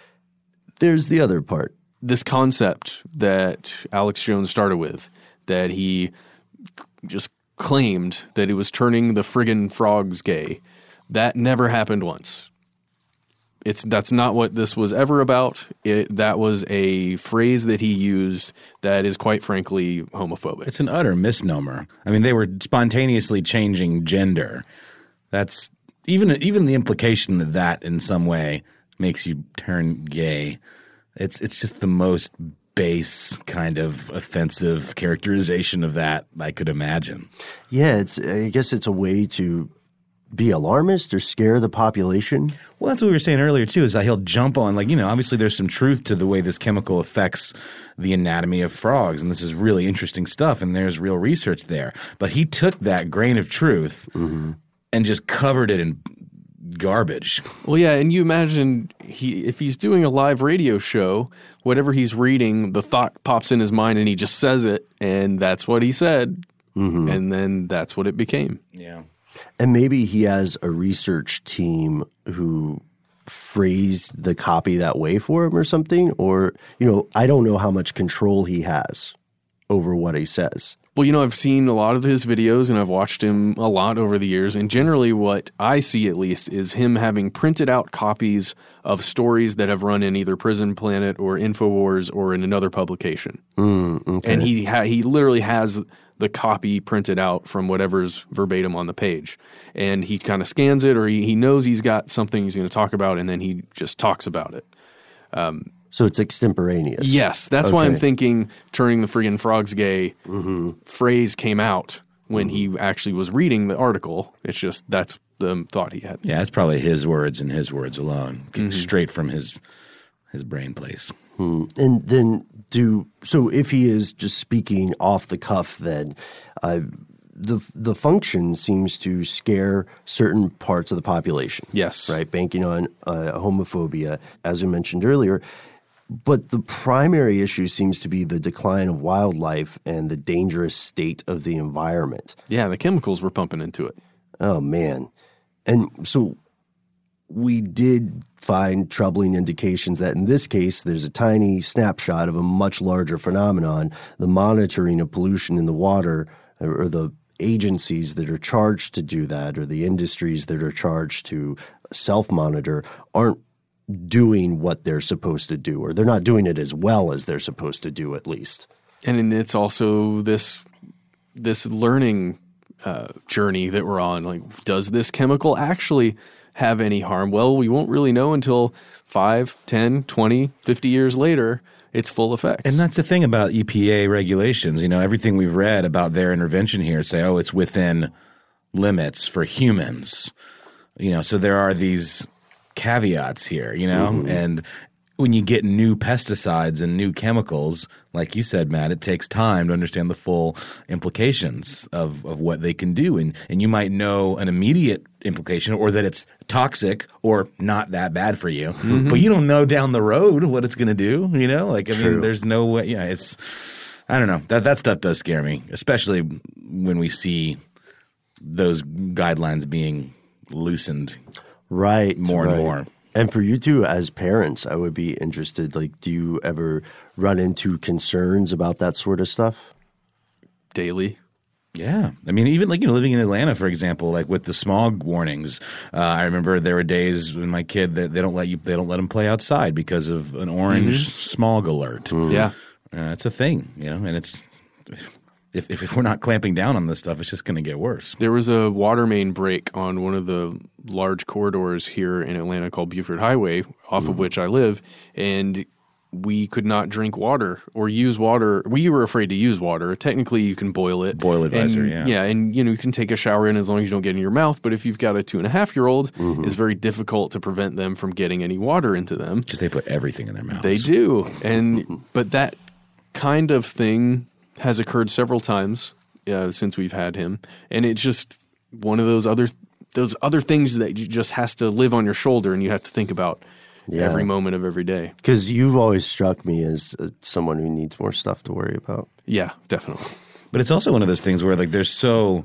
[SPEAKER 1] there's the other part.
[SPEAKER 2] This concept that Alex Jones started with, that he just claimed that it was turning the friggin' frogs gay, that never happened once. It's that's not what this was ever about. It, that was a phrase that he used that is quite frankly homophobic.
[SPEAKER 3] It's an utter misnomer. I mean, they were spontaneously changing gender. That's even even the implication that that in some way makes you turn gay. It's it's just the most base kind of offensive characterization of that I could imagine.
[SPEAKER 1] Yeah, it's I guess it's a way to be alarmist or scare the population.
[SPEAKER 3] Well, that's what we were saying earlier, too, is that he'll jump on, like, you know, obviously there's some truth to the way this chemical affects the anatomy of frogs, and this is really interesting stuff, and there's real research there. But he took that grain of truth mm-hmm. and just covered it in garbage.
[SPEAKER 2] Well, yeah, and you imagine he if he's doing a live radio show, whatever he's reading, the thought pops in his mind, and he just says it, and that's what he said, mm-hmm. and then that's what it became.
[SPEAKER 3] Yeah.
[SPEAKER 1] And maybe he has a research team who phrased the copy that way for him or something. Or, you know, I don't know how much control he has over what he says.
[SPEAKER 2] Well, you know, I've seen a lot of his videos and I've watched him a lot over the years. And generally what I see, at least, is him having printed out copies of stories that have run in either Prison Planet or InfoWars or in another publication.
[SPEAKER 1] Mm, okay.
[SPEAKER 2] And he ha- he literally has the copy printed out from whatever's verbatim on the page. And he kind of scans it, or he, he knows he's got something he's going to talk about, and then he just talks about it. Um,
[SPEAKER 1] so it's extemporaneous.
[SPEAKER 2] Yes. That's
[SPEAKER 1] okay.
[SPEAKER 2] why I'm thinking turning the friggin' frogs gay
[SPEAKER 1] mm-hmm.
[SPEAKER 2] phrase came out when mm-hmm. he actually was reading the article. It's just that's the thought he had.
[SPEAKER 3] Yeah, it's probably his words and his words alone,
[SPEAKER 2] mm-hmm.
[SPEAKER 3] straight from his his brain place.
[SPEAKER 1] Hmm. And then do so if he is just speaking off the cuff, then uh, the the function seems to scare certain parts of the population.
[SPEAKER 2] Yes.
[SPEAKER 1] Right? Banking on uh, homophobia, as we mentioned earlier. But the primary issue seems to be the decline of wildlife and the dangerous state of the environment.
[SPEAKER 2] Yeah, the chemicals we're pumping into it.
[SPEAKER 1] Oh, man. And so we did find troubling indications that in this case, there's a tiny snapshot of a much larger phenomenon, the monitoring of pollution in the water, or the agencies that are charged to do that, or the industries that are charged to self-monitor aren't doing what they're supposed to do, or they're not doing it as well as they're supposed to do, at least.
[SPEAKER 2] And it's also this this learning uh, journey that we're on. Like, does this chemical actually have any harm? Well, we won't really know until five, ten, twenty, fifty years later. Its full effects.
[SPEAKER 3] And that's the thing about E P A regulations. You know, everything we've read about their intervention here say, oh, it's within limits for humans. You know, so there are these caveats here, you know, mm-hmm. and when you get new pesticides and new chemicals, like you said, Matt, it takes time to understand the full implications of, of what they can do. And, and you might know an immediate implication, or that it's toxic or not that bad for you, mm-hmm. but you don't know down the road what it's going to do, you know? Like, I
[SPEAKER 1] True.
[SPEAKER 3] mean, there's no way, yeah, it's, I don't know. That, that stuff does scare me, especially when we see those guidelines being loosened.
[SPEAKER 1] Right.
[SPEAKER 3] More
[SPEAKER 1] right.
[SPEAKER 3] and more.
[SPEAKER 1] And for you two as parents, I would be interested, like, do you ever run into concerns about that sort of stuff?
[SPEAKER 2] Daily.
[SPEAKER 3] Yeah. I mean, even like, you know, living in Atlanta, for example, like with the smog warnings, uh, I remember there were days when my kid, they, they don't let you, they don't let him play outside because of an orange mm-hmm. smog alert.
[SPEAKER 2] Mm. Yeah.
[SPEAKER 3] Uh, it's a thing, you know, and it's, if, if, if we're not clamping down on this stuff, it's just going to get worse.
[SPEAKER 2] There was a water main break on one of the large corridors here in Atlanta called Buford Highway, off mm. of which I live, and we could not drink water or use water. We were afraid to use water. Technically, you can boil it.
[SPEAKER 3] Boil advisor,
[SPEAKER 2] and,
[SPEAKER 3] yeah.
[SPEAKER 2] Yeah, and you know you can take a shower in as long as you don't get it in your mouth. But if you've got a two and a half year old, mm-hmm. it's very difficult to prevent them from getting any water into them
[SPEAKER 3] because they put everything in their mouths.
[SPEAKER 2] They do, and but that kind of thing has occurred several times uh, since we've had him, and it's just one of those other those other things that you just has to live on your shoulder, and you have to think about yeah. every moment of every day.
[SPEAKER 1] Because you've always struck me as uh, someone who needs more stuff to worry about.
[SPEAKER 2] Yeah, definitely.
[SPEAKER 3] But it's also one of those things where like there's so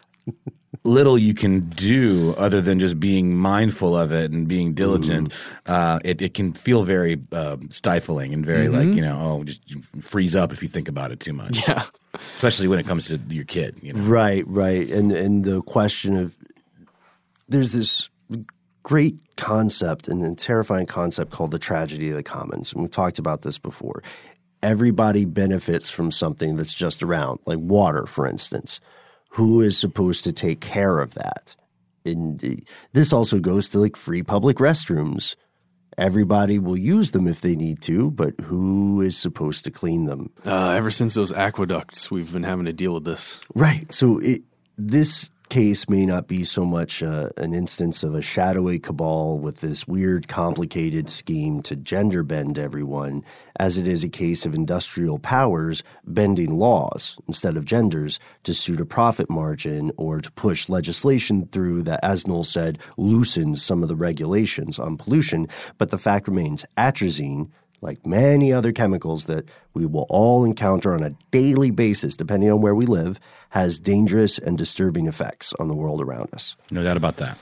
[SPEAKER 3] little you can do other than just being mindful of it and being diligent. Mm-hmm. Uh, it, it can feel very uh, stifling and very mm-hmm. like, you know, oh, just freeze up if you think about it too much.
[SPEAKER 2] Yeah.
[SPEAKER 3] Especially when it comes to your kid. You know?
[SPEAKER 1] Right, right. And, and the question of there's this great concept and a terrifying concept called the tragedy of the commons. And we've talked about this before. Everybody benefits from something that's just around, like water, for instance. Who is supposed to take care of that? And this also goes to like free public restrooms. Everybody will use them if they need to, but who is supposed to clean them?
[SPEAKER 2] Uh, ever since those aqueducts, we've been having to deal with this.
[SPEAKER 1] Right. So it, this case may not be so much uh, an instance of a shadowy cabal with this weird, complicated scheme to gender bend everyone, as it is a case of industrial powers bending laws instead of genders to suit a profit margin or to push legislation through that, as Noel said, loosens some of the regulations on pollution. But the fact remains, atrazine, like many other chemicals that we will all encounter on a daily basis, depending on where we live, has dangerous and disturbing effects on the world around us.
[SPEAKER 3] No doubt about that.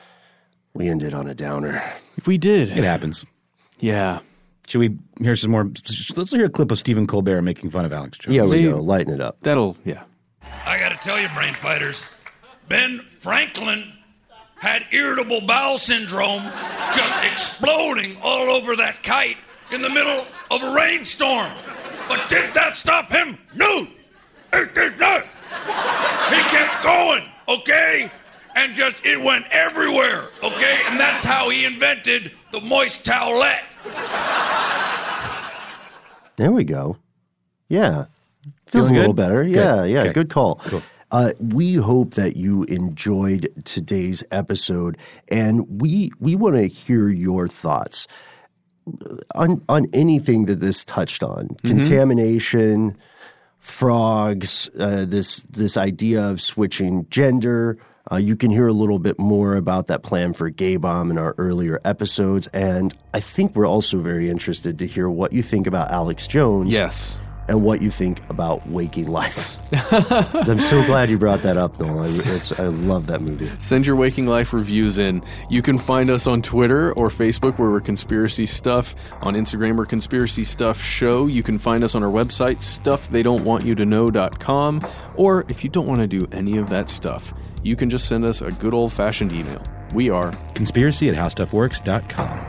[SPEAKER 1] We ended on a downer.
[SPEAKER 2] We did.
[SPEAKER 3] It happens.
[SPEAKER 2] Yeah.
[SPEAKER 3] Should we hear some more? Let's hear a clip of Stephen Colbert making fun of Alex Jones.
[SPEAKER 1] Yeah, we go. Lighten it up.
[SPEAKER 2] That'll, yeah.
[SPEAKER 5] I got to tell you, brain fighters, Ben Franklin had irritable bowel syndrome just exploding all over that kite in the middle of a rainstorm. But did that stop him? No, it did not. He kept going, okay? And just, it went everywhere, okay? And that's how he invented the moist towelette.
[SPEAKER 1] There we go. Yeah. Feels
[SPEAKER 3] Feeling
[SPEAKER 1] a little
[SPEAKER 3] good?
[SPEAKER 1] better.
[SPEAKER 3] Good.
[SPEAKER 1] Yeah, yeah,
[SPEAKER 3] Okay.
[SPEAKER 1] good call.
[SPEAKER 3] Cool.
[SPEAKER 1] Uh, we hope that you enjoyed today's episode, and we we want to hear your thoughts on on anything that this touched on. Mm-hmm. Contamination, frogs, uh, this this idea of switching gender. Uh, you can hear a little bit more about that plan for Gay Bomb in our earlier episodes. And I think we're also very interested to hear what you think about Alex Jones.
[SPEAKER 2] Yes.
[SPEAKER 1] And what you think about Waking Life. I'm so glad you brought that up, Noel. I, it's, I love that movie.
[SPEAKER 2] Send your Waking Life reviews in. You can find us on Twitter or Facebook, where we're Conspiracy Stuff. On Instagram, we're Conspiracy Stuff Show. You can find us on our website, stuff they don't want you to know dot com. Or if you don't want to do any of that stuff, you can just send us a good old-fashioned email. We are
[SPEAKER 3] conspiracy at how stuff works dot com.